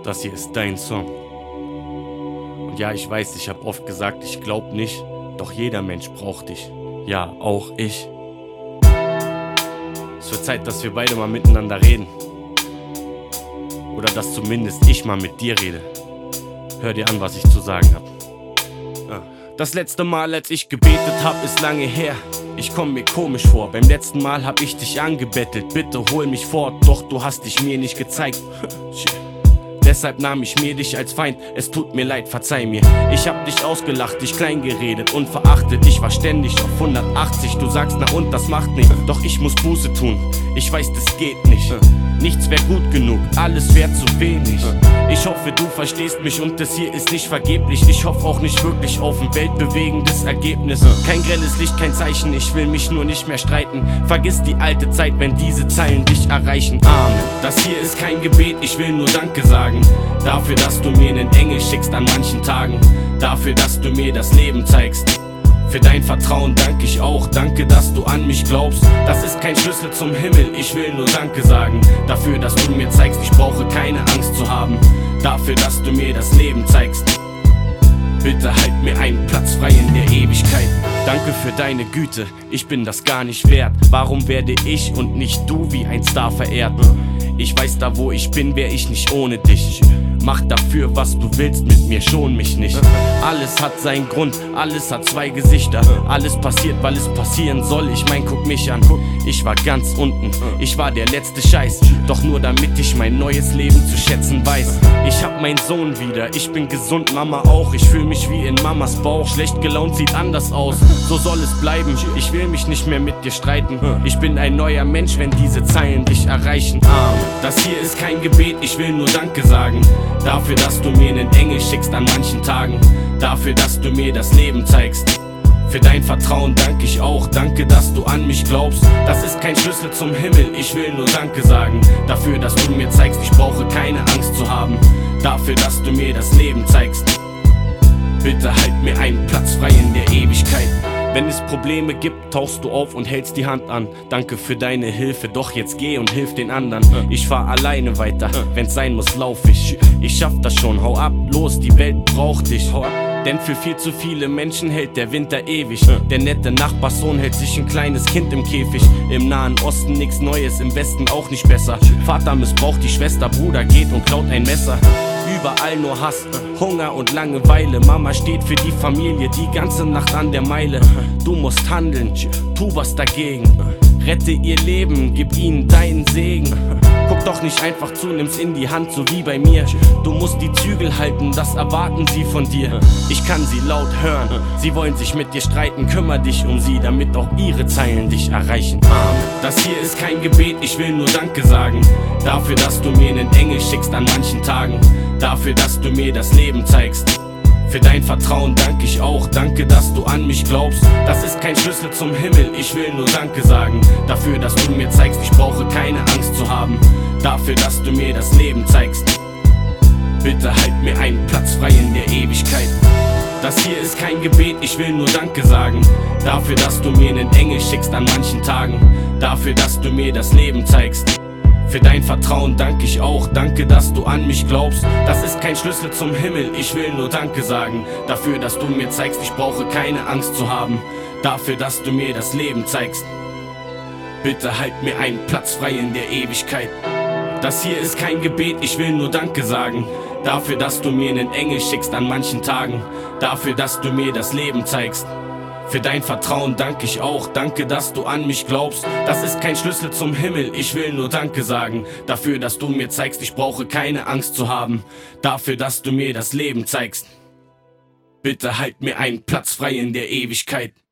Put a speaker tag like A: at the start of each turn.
A: Das hier ist dein Song. Und ja, ich weiß, ich hab oft gesagt, ich glaub nicht, doch jeder Mensch braucht dich. Ja, auch ich. Es wird Zeit, dass wir beide mal miteinander reden. Oder dass zumindest ich mal mit dir rede. Hör dir an, was ich zu sagen hab. Das letzte Mal, als ich gebetet hab, ist lange her. Ich komm mir komisch vor, beim letzten Mal hab ich dich angebettelt. Bitte hol mich fort, doch du hast dich mir nicht gezeigt. Deshalb nahm ich mir dich als Feind, es tut mir leid, verzeih mir. Ich hab dich ausgelacht, dich klein geredet und verachtet. Ich war ständig auf 180, du sagst na und das macht nicht. Doch ich muss Buße tun, ich weiß das geht nicht. Nichts wär gut genug, alles wär zu wenig. Ich hoffe du verstehst mich und das hier ist nicht vergeblich. Ich hoffe auch nicht wirklich auf ein weltbewegendes Ergebnis. Kein grelles Licht, kein Zeichen, ich will mich nur nicht mehr streiten. Vergiss die alte Zeit, wenn diese Zeilen dich erreichen. Amen. Das hier ist kein Gebet, ich will nur Danke sagen. Dafür, dass du mir einen Engel schickst an manchen Tagen. Dafür, dass du mir das Leben zeigst. Für dein Vertrauen danke ich auch, danke, dass du an mich glaubst. Das ist kein Schlüssel zum Himmel, ich will nur Danke sagen. Dafür, dass du mir zeigst, ich brauche keine Angst zu haben. Dafür, dass du mir das Leben zeigst. Bitte halt mir einen Platz frei in der Ewigkeit. Danke für deine Güte, ich bin das gar nicht wert. Warum werde ich und nicht du wie ein Star verehrt? Ich weiß, da wo ich bin, wär ich nicht ohne dich. Mach dafür, was du willst, mit mir schon mich nicht. Alles hat seinen Grund, alles hat zwei Gesichter. Alles passiert, weil es passieren soll. Ich mein, guck mich an, ich war ganz unten, ich war der letzte Scheiß. Doch nur damit ich mein neues Leben zu schätzen weiß. Ich hab meinen Sohn wieder, ich bin gesund, Mama auch. Ich fühl mich wie in Mamas Bauch, schlecht gelaunt sieht anders aus. So soll es bleiben, ich will mich nicht mehr mit dir streiten. Ich bin ein neuer Mensch, wenn diese Zeilen dich erreichen. Amen. Das hier ist kein Gebet, ich will nur Danke sagen. Dafür, dass du mir einen Engel schickst an manchen Tagen. Dafür, dass du mir das Leben zeigst. Für dein Vertrauen danke ich auch, danke, dass du an mich glaubst. Das ist kein Schlüssel zum Himmel, ich will nur Danke sagen. Dafür, dass du mir zeigst, ich brauche keine Angst zu haben. Dafür, dass du mir das Leben zeigst. Bitte halt mir einen Platz frei in der Ewigkeit. Wenn es Probleme gibt, tauchst du auf und hältst die Hand an. Danke für deine Hilfe, doch jetzt geh und hilf den anderen. Ich fahr alleine weiter, wenn's sein muss, lauf ich. Ich schaff das schon, hau ab, los, die Welt braucht dich. Denn für viel zu viele Menschen hält der Winter ewig. Der nette Nachbarssohn hält sich ein kleines Kind im Käfig. Im Nahen Osten nix Neues, im Westen auch nicht besser. Vater missbraucht die Schwester, Bruder geht und klaut ein Messer. Überall nur Hass, Hunger und Langeweile. Mama steht für die Familie die ganze Nacht an der Meile. Du musst handeln, tu was dagegen. Rette ihr Leben, gib ihnen deinen Segen. Guck doch nicht einfach zu, nimm's in die Hand, so wie bei mir. Du musst die Zügel halten, das erwarten sie von dir. Ich kann sie laut hören, sie wollen sich mit dir streiten. Kümmer dich um sie, damit auch ihre Zeilen dich erreichen. Amen. Das hier ist kein Gebet, ich will nur Danke sagen. Dafür, dass du mir einen Engel schickst an manchen Tagen. Dafür, dass du mir das Leben zeigst. Für dein Vertrauen danke ich auch, danke, dass du an mich glaubst. Das ist kein Schlüssel zum Himmel, ich will nur Danke sagen. Dafür, dass du mir zeigst, ich brauche keine Angst zu haben. Dafür, dass du mir das Leben zeigst. Bitte halt mir einen Platz frei in der Ewigkeit. Das hier ist kein Gebet, ich will nur Danke sagen. Dafür, dass du mir einen Engel schickst an manchen Tagen. Dafür, dass du mir das Leben zeigst. Für dein Vertrauen danke ich auch, danke, dass du an mich glaubst. Das ist kein Schlüssel zum Himmel, ich will nur Danke sagen. Dafür, dass du mir zeigst, ich brauche keine Angst zu haben. Dafür, dass du mir das Leben zeigst. Bitte halt mir einen Platz frei in der Ewigkeit. Das hier ist kein Gebet, ich will nur Danke sagen. Dafür, dass du mir einen Engel schickst an manchen Tagen. Dafür, dass du mir das Leben zeigst. Für dein Vertrauen danke ich auch, danke, dass du an mich glaubst. Das ist kein Schlüssel zum Himmel, ich will nur Danke sagen. Dafür, dass du mir zeigst, ich brauche keine Angst zu haben. Dafür, dass du mir das Leben zeigst. Bitte halt mir einen Platz frei in der Ewigkeit.